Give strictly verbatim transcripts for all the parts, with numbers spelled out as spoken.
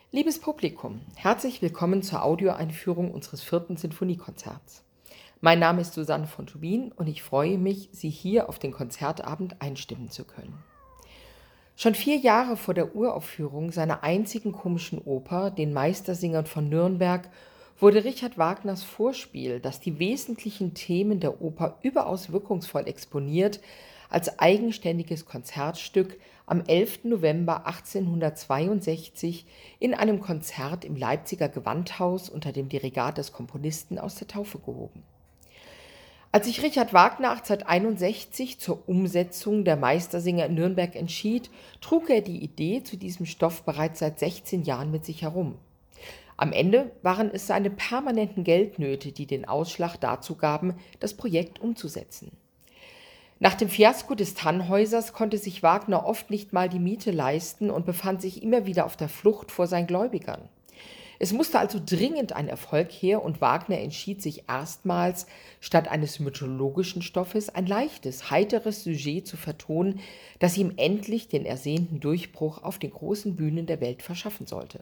Liebes Publikum, herzlich willkommen zur Audioeinführung unseres vierten Sinfoniekonzerts. Mein Name ist Susanne von Tubin und ich freue mich, Sie hier auf den Konzertabend einstimmen zu können. Schon vier Jahre vor der Uraufführung seiner einzigen komischen Oper, den Meistersingern von Nürnberg, wurde Richard Wagners Vorspiel, das die wesentlichen Themen der Oper überaus wirkungsvoll exponiert, als eigenständiges Konzertstück am elften November achtzehnhundertzweiundsechzig in einem Konzert im Leipziger Gewandhaus unter dem Dirigat des Komponisten aus der Taufe gehoben. Als sich Richard Wagner achtzehnhunderteinundsechzig zur Umsetzung der Meistersinger in Nürnberg entschied, trug er die Idee zu diesem Stoff bereits seit sechzehn Jahren mit sich herum. Am Ende waren es seine permanenten Geldnöte, die den Ausschlag dazu gaben, das Projekt umzusetzen. Nach dem Fiasko des Tannhäusers konnte sich Wagner oft nicht mal die Miete leisten und befand sich immer wieder auf der Flucht vor seinen Gläubigern. Es musste also dringend ein Erfolg her und Wagner entschied sich erstmals, statt eines mythologischen Stoffes ein leichtes, heiteres Sujet zu vertonen, das ihm endlich den ersehnten Durchbruch auf den großen Bühnen der Welt verschaffen sollte.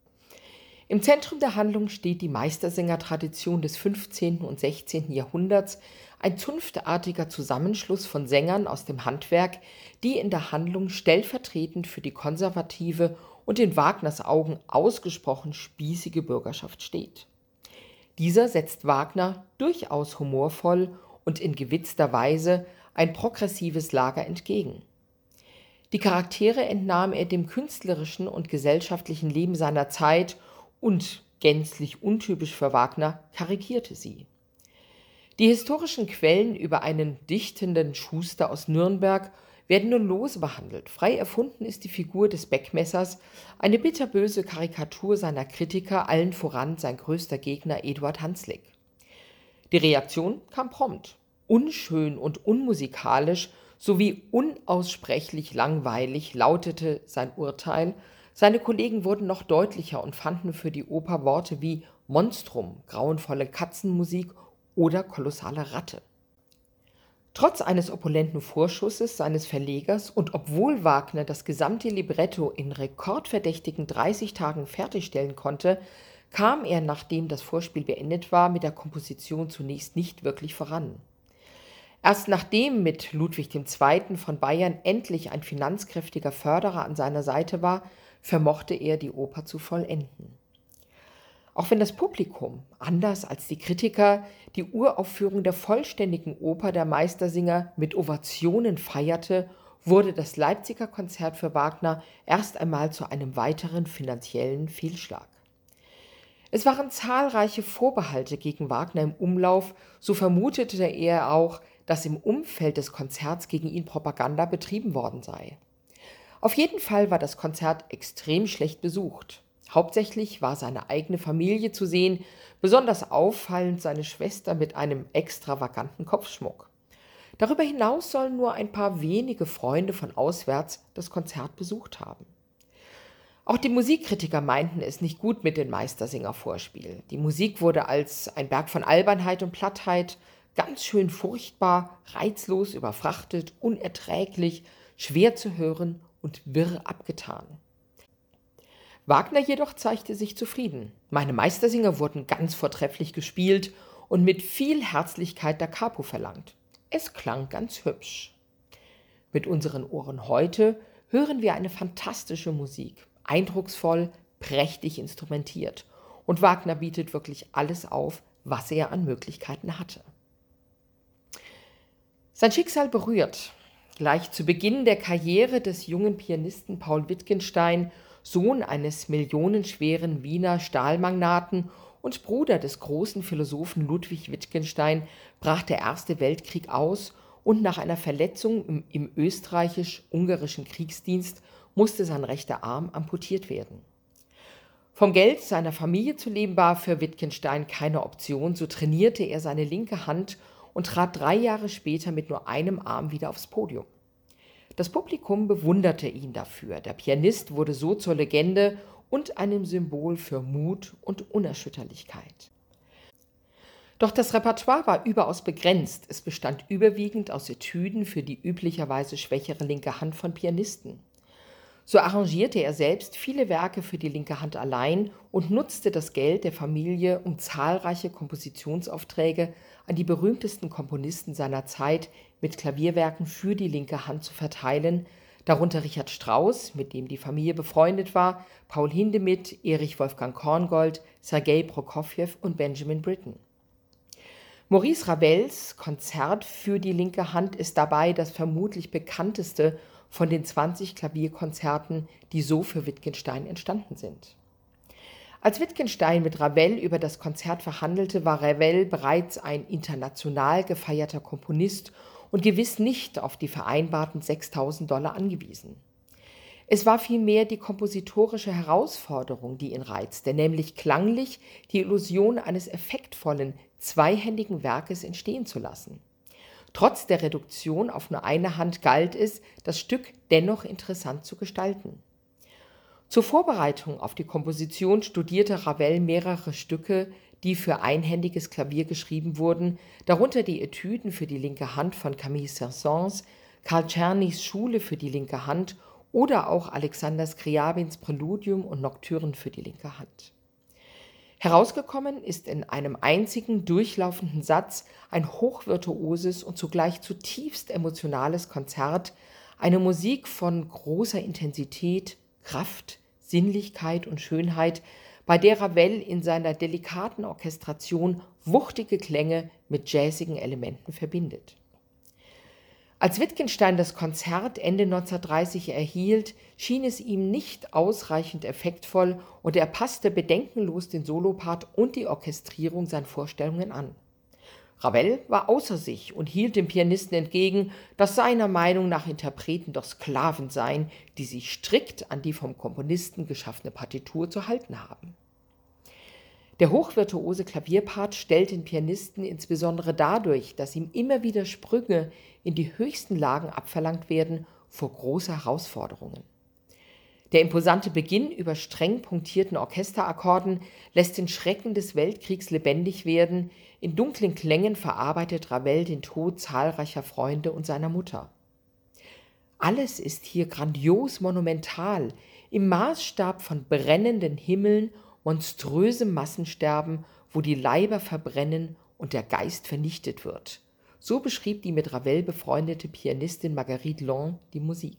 Im Zentrum der Handlung steht die Meistersinger-Tradition des fünfzehnten und sechzehnten Jahrhunderts, ein zunftartiger Zusammenschluss von Sängern aus dem Handwerk, die in der Handlung stellvertretend für die konservative und in Wagners Augen ausgesprochen spießige Bürgerschaft steht. Dieser setzt Wagner durchaus humorvoll und in gewitzter Weise ein progressives Lager entgegen. Die Charaktere entnahm er dem künstlerischen und gesellschaftlichen Leben seiner Zeit und, gänzlich untypisch für Wagner, karikierte sie. Die historischen Quellen über einen dichtenden Schuster aus Nürnberg werden nur lose behandelt. Frei erfunden ist die Figur des Beckmessers, eine bitterböse Karikatur seiner Kritiker, allen voran sein größter Gegner Eduard Hanslick. Die Reaktion kam prompt. Unschön und unmusikalisch sowie unaussprechlich langweilig lautete sein Urteil. Seine Kollegen wurden noch deutlicher und fanden für die Oper Worte wie Monstrum, grauenvolle Katzenmusik oder kolossale Ratte. Trotz eines opulenten Vorschusses seines Verlegers und obwohl Wagner das gesamte Libretto in rekordverdächtigen dreißig Tagen fertigstellen konnte, kam er, nachdem das Vorspiel beendet war, mit der Komposition zunächst nicht wirklich voran. Erst nachdem mit Ludwig der Zweite. Von Bayern endlich ein finanzkräftiger Förderer an seiner Seite war, vermochte er, die Oper zu vollenden. Auch wenn das Publikum, anders als die Kritiker, die Uraufführung der vollständigen Oper der Meistersinger mit Ovationen feierte, wurde das Leipziger Konzert für Wagner erst einmal zu einem weiteren finanziellen Fehlschlag. Es waren zahlreiche Vorbehalte gegen Wagner im Umlauf, so vermutete er auch, dass im Umfeld des Konzerts gegen ihn Propaganda betrieben worden sei. Auf jeden Fall war das Konzert extrem schlecht besucht. Hauptsächlich war seine eigene Familie zu sehen, besonders auffallend seine Schwester mit einem extravaganten Kopfschmuck. Darüber hinaus sollen nur ein paar wenige Freunde von auswärts das Konzert besucht haben. Auch die Musikkritiker meinten es nicht gut mit dem Meistersinger-Vorspiel. Die Musik wurde als ein Berg von Albernheit und Plattheit, ganz schön furchtbar, reizlos, überfrachtet, unerträglich, schwer zu hören und wirr abgetan. Wagner jedoch zeigte sich zufrieden. Meine Meistersinger wurden ganz vortrefflich gespielt und mit viel Herzlichkeit da capo verlangt. Es klang ganz hübsch. Mit unseren Ohren heute hören wir eine fantastische Musik, eindrucksvoll, prächtig instrumentiert. Und Wagner bietet wirklich alles auf, was er an Möglichkeiten hatte. Sein Schicksal berührt. Gleich zu Beginn der Karriere des jungen Pianisten Paul Wittgenstein, Sohn eines millionenschweren Wiener Stahlmagnaten und Bruder des großen Philosophen Ludwig Wittgenstein, brach der Erste Weltkrieg aus und nach einer Verletzung im, im österreichisch-ungarischen Kriegsdienst musste sein rechter Arm amputiert werden. Vom Geld seiner Familie zu leben war für Wittgenstein keine Option, so trainierte er seine linke Hand und trat drei Jahre später mit nur einem Arm wieder aufs Podium. Das Publikum bewunderte ihn dafür. Der Pianist wurde so zur Legende und einem Symbol für Mut und Unerschütterlichkeit. Doch das Repertoire war überaus begrenzt. Es bestand überwiegend aus Etüden für die üblicherweise schwächere linke Hand von Pianisten. So arrangierte er selbst viele Werke für die linke Hand allein und nutzte das Geld der Familie, um zahlreiche Kompositionsaufträge an die berühmtesten Komponisten seiner Zeit mit Klavierwerken für die linke Hand zu verteilen, darunter Richard Strauss, mit dem die Familie befreundet war, Paul Hindemith, Erich Wolfgang Korngold, Sergei Prokofjew und Benjamin Britten. Maurice Ravels Konzert für die linke Hand ist dabei das vermutlich bekannteste von den zwanzig Klavierkonzerten, die so für Wittgenstein entstanden sind. Als Wittgenstein mit Ravel über das Konzert verhandelte, war Ravel bereits ein international gefeierter Komponist und gewiss nicht auf die vereinbarten sechstausend Dollar angewiesen. Es war vielmehr die kompositorische Herausforderung, die ihn reizte, nämlich klanglich die Illusion eines effektvollen, zweihändigen Werkes entstehen zu lassen. Trotz der Reduktion auf nur eine Hand galt es, das Stück dennoch interessant zu gestalten. Zur Vorbereitung auf die Komposition studierte Ravel mehrere Stücke, die für einhändiges Klavier geschrieben wurden, darunter die Etüden für die linke Hand von Camille Saint-Saëns, Karl Czernys Schule für die linke Hand oder auch Alexander Scriabins Präludium und Nocturnen für die linke Hand. Herausgekommen ist in einem einzigen durchlaufenden Satz ein hochvirtuoses und zugleich zutiefst emotionales Konzert, eine Musik von großer Intensität, Kraft, Sinnlichkeit und Schönheit, bei der Ravel in seiner delikaten Orchestration wuchtige Klänge mit jazzigen Elementen verbindet. Als Wittgenstein das Konzert Ende neunzehnhundertdreißig erhielt, schien es ihm nicht ausreichend effektvoll und er passte bedenkenlos den Solopart und die Orchestrierung seinen Vorstellungen an. Ravel war außer sich und hielt dem Pianisten entgegen, dass seiner Meinung nach Interpreten doch Sklaven seien, die sich strikt an die vom Komponisten geschaffene Partitur zu halten haben. Der hochvirtuose Klavierpart stellt den Pianisten insbesondere dadurch, dass ihm immer wieder Sprünge in die höchsten Lagen abverlangt werden, vor große Herausforderungen. Der imposante Beginn über streng punktierten Orchesterakkorden lässt den Schrecken des Weltkriegs lebendig werden, in dunklen Klängen verarbeitet Ravel den Tod zahlreicher Freunde und seiner Mutter. Alles ist hier grandios monumental, im Maßstab von brennenden Himmeln, monströsem Massensterben, wo die Leiber verbrennen und der Geist vernichtet wird. So beschrieb die mit Ravel befreundete Pianistin Marguerite Long die Musik.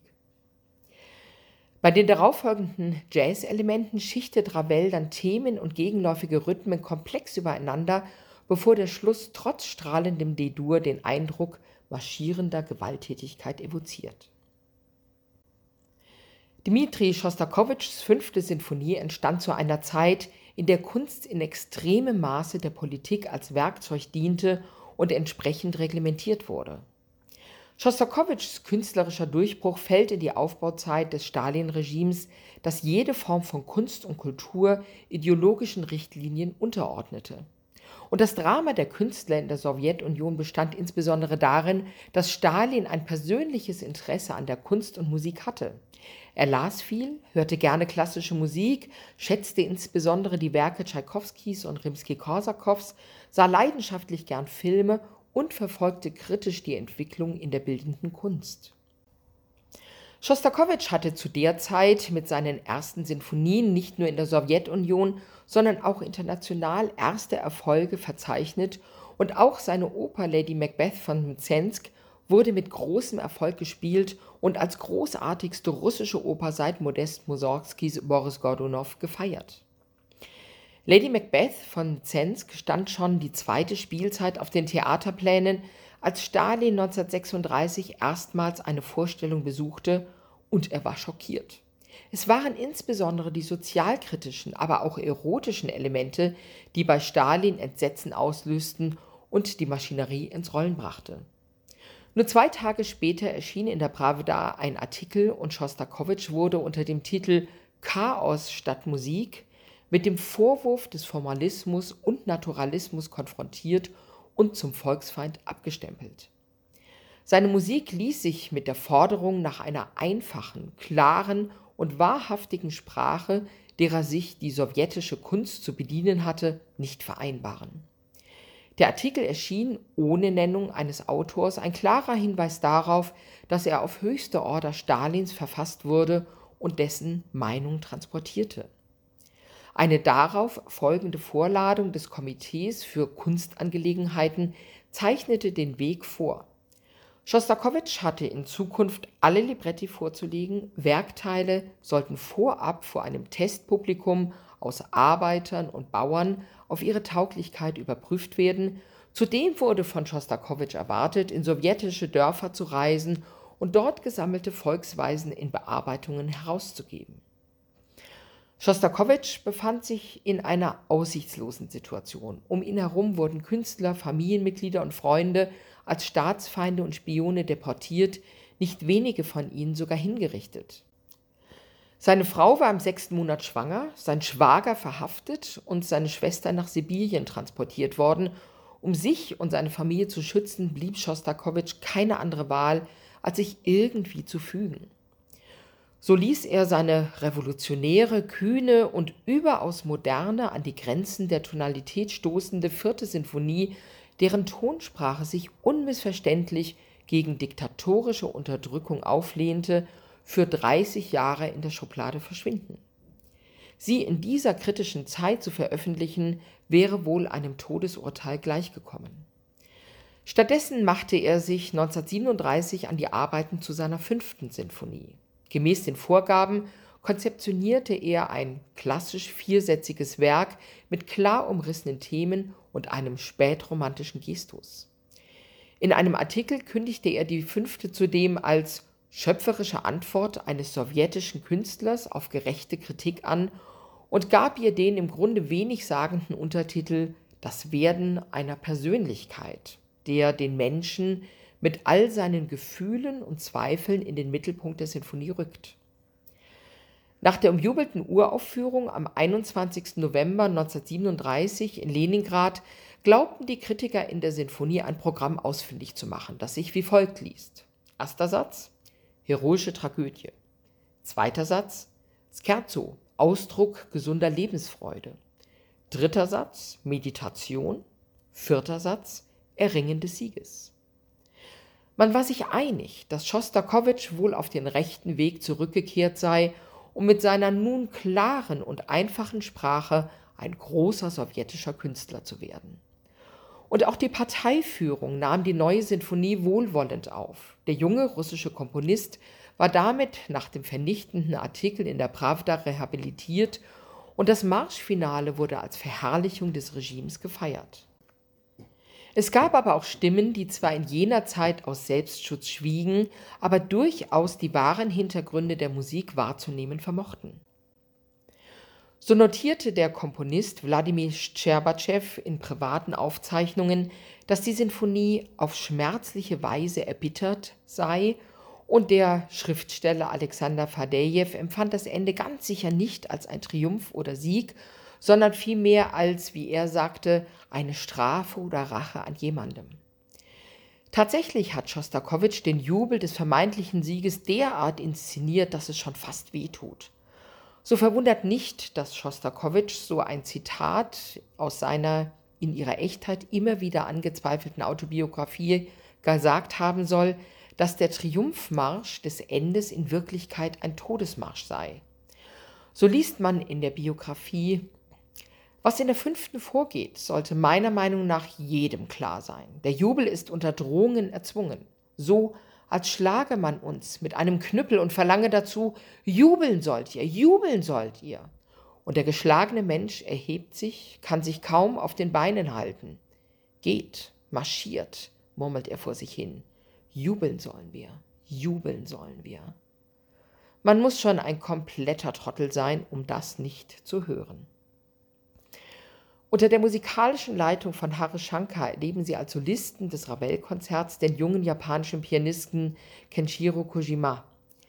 Bei den darauffolgenden Jazz-Elementen schichtet Ravel dann Themen und gegenläufige Rhythmen komplex übereinander, bevor der Schluss trotz strahlendem D-Dur den Eindruck marschierender Gewalttätigkeit evoziert. Dmitri Schostakowitschs fünfte Sinfonie entstand zu einer Zeit, in der Kunst in extremem Maße der Politik als Werkzeug diente und entsprechend reglementiert wurde. Schostakowitschs künstlerischer Durchbruch fällt in die Aufbauzeit des Stalin-Regimes, das jede Form von Kunst und Kultur ideologischen Richtlinien unterordnete. Und das Drama der Künstler in der Sowjetunion bestand insbesondere darin, dass Stalin ein persönliches Interesse an der Kunst und Musik hatte. Er las viel, hörte gerne klassische Musik, schätzte insbesondere die Werke Tschaikowskis und Rimski-Korsakows, sah leidenschaftlich gern Filme und verfolgte kritisch die Entwicklung in der bildenden Kunst. Schostakowitsch hatte zu der Zeit mit seinen ersten Sinfonien nicht nur in der Sowjetunion, sondern auch international erste Erfolge verzeichnet und auch seine Oper Lady Macbeth von Mzensk wurde mit großem Erfolg gespielt und als großartigste russische Oper seit Modest Mussorgskis Boris Godunow gefeiert. Lady Macbeth von Mzensk stand schon die zweite Spielzeit auf den Theaterplänen, als Stalin neunzehnhundertsechsunddreißig erstmals eine Vorstellung besuchte, und er war schockiert. Es waren insbesondere die sozialkritischen, aber auch erotischen Elemente, die bei Stalin Entsetzen auslösten und die Maschinerie ins Rollen brachte. Nur zwei Tage später erschien in der Prawda ein Artikel und Schostakowitsch wurde unter dem Titel »Chaos statt Musik« mit dem Vorwurf des Formalismus und Naturalismus konfrontiert und zum Volksfeind abgestempelt. Seine Musik ließ sich mit der Forderung nach einer einfachen, klaren und wahrhaftigen Sprache, derer sich die sowjetische Kunst zu bedienen hatte, nicht vereinbaren. Der Artikel erschien ohne Nennung eines Autors, ein klarer Hinweis darauf, dass er auf höchste Order Stalins verfasst wurde und dessen Meinung transportierte. Eine darauf folgende Vorladung des Komitees für Kunstangelegenheiten zeichnete den Weg vor. Schostakowitsch hatte in Zukunft alle Libretti vorzulegen, Werkteile sollten vorab vor einem Testpublikum aus Arbeitern und Bauern auf ihre Tauglichkeit überprüft werden. Zudem wurde von Schostakowitsch erwartet, in sowjetische Dörfer zu reisen und dort gesammelte Volksweisen in Bearbeitungen herauszugeben. Schostakowitsch befand sich in einer aussichtslosen Situation. Um ihn herum wurden Künstler, Familienmitglieder und Freunde als Staatsfeinde und Spione deportiert, nicht wenige von ihnen sogar hingerichtet. Seine Frau war im sechsten Monat schwanger, sein Schwager verhaftet und seine Schwester nach Sibirien transportiert worden. Um sich und seine Familie zu schützen, blieb Schostakowitsch keine andere Wahl, als sich irgendwie zu fügen. So ließ er seine revolutionäre, kühne und überaus moderne, an die Grenzen der Tonalität stoßende vierte Sinfonie, deren Tonsprache sich unmissverständlich gegen diktatorische Unterdrückung auflehnte, für dreißig Jahre in der Schublade verschwinden. Sie in dieser kritischen Zeit zu veröffentlichen, wäre wohl einem Todesurteil gleichgekommen. Stattdessen machte er sich neunzehnhundertsiebenunddreißig an die Arbeiten zu seiner fünften Sinfonie. Gemäß den Vorgaben konzeptionierte er ein klassisch viersätziges Werk mit klar umrissenen Themen und einem spätromantischen Gestus. In einem Artikel kündigte er die fünfte zudem als schöpferische Antwort eines sowjetischen Künstlers auf gerechte Kritik an und gab ihr den im Grunde wenig sagenden Untertitel »Das Werden einer Persönlichkeit«, der den Menschen mit all seinen Gefühlen und Zweifeln in den Mittelpunkt der Sinfonie rückt. Nach der umjubelten Uraufführung am einundzwanzigsten November neunzehnhundertsiebenunddreißig in Leningrad glaubten die Kritiker in der Sinfonie ein Programm ausfindig zu machen, das sich wie folgt liest. Erster Satz: Heroische Tragödie. Zweiter Satz: Scherzo, Ausdruck gesunder Lebensfreude. Dritter Satz: Meditation. Vierter Satz: Erringen des Sieges. Man war sich einig, dass Schostakowitsch wohl auf den rechten Weg zurückgekehrt sei, um mit seiner nun klaren und einfachen Sprache ein großer sowjetischer Künstler zu werden. Und auch die Parteiführung nahm die neue Sinfonie wohlwollend auf. Der junge russische Komponist war damit nach dem vernichtenden Artikel in der Prawda rehabilitiert und das Marschfinale wurde als Verherrlichung des Regimes gefeiert. Es gab aber auch Stimmen, die zwar in jener Zeit aus Selbstschutz schwiegen, aber durchaus die wahren Hintergründe der Musik wahrzunehmen vermochten. So notierte der Komponist Wladimir Scherbatschew in privaten Aufzeichnungen, dass die Sinfonie auf schmerzliche Weise erbittert sei, und der Schriftsteller Alexander Fadejew empfand das Ende ganz sicher nicht als ein Triumph oder Sieg, sondern vielmehr als, wie er sagte, eine Strafe oder Rache an jemandem. Tatsächlich hat Schostakowitsch den Jubel des vermeintlichen Sieges derart inszeniert, dass es schon fast wehtut. So verwundert nicht, dass Schostakowitsch so ein Zitat aus seiner in ihrer Echtheit immer wieder angezweifelten Autobiografie gesagt haben soll, dass der Triumphmarsch des Endes in Wirklichkeit ein Todesmarsch sei. So liest man in der Biografie: Was in der fünften vorgeht, sollte meiner Meinung nach jedem klar sein. Der Jubel ist unter Drohungen erzwungen. So, als schlage man uns mit einem Knüppel und verlange dazu: Jubeln sollt ihr, jubeln sollt ihr. Und der geschlagene Mensch erhebt sich, kann sich kaum auf den Beinen halten. Geht, marschiert, murmelt er vor sich hin. Jubeln sollen wir, jubeln sollen wir. Man muss schon ein kompletter Trottel sein, um das nicht zu hören. Unter der musikalischen Leitung von Hare Shankar erleben Sie als Solisten des Ravel-Konzerts den jungen japanischen Pianisten Kenshiro Kojima.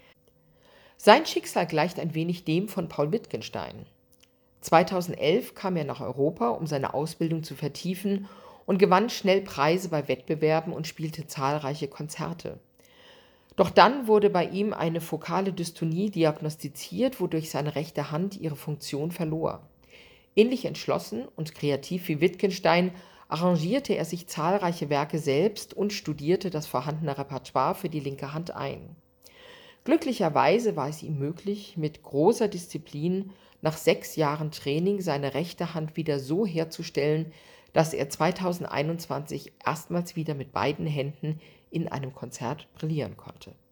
Sein Schicksal gleicht ein wenig dem von Paul Wittgenstein. zweitausendelf kam er nach Europa, um seine Ausbildung zu vertiefen, und gewann schnell Preise bei Wettbewerben und spielte zahlreiche Konzerte. Doch dann wurde bei ihm eine fokale Dystonie diagnostiziert, wodurch seine rechte Hand ihre Funktion verlor. Ähnlich entschlossen und kreativ wie Wittgenstein arrangierte er sich zahlreiche Werke selbst und studierte das vorhandene Repertoire für die linke Hand ein. Glücklicherweise war es ihm möglich, mit großer Disziplin nach sechs Jahren Training seine rechte Hand wieder so herzustellen, dass er zweitausendeinundzwanzig erstmals wieder mit beiden Händen in einem Konzert brillieren konnte.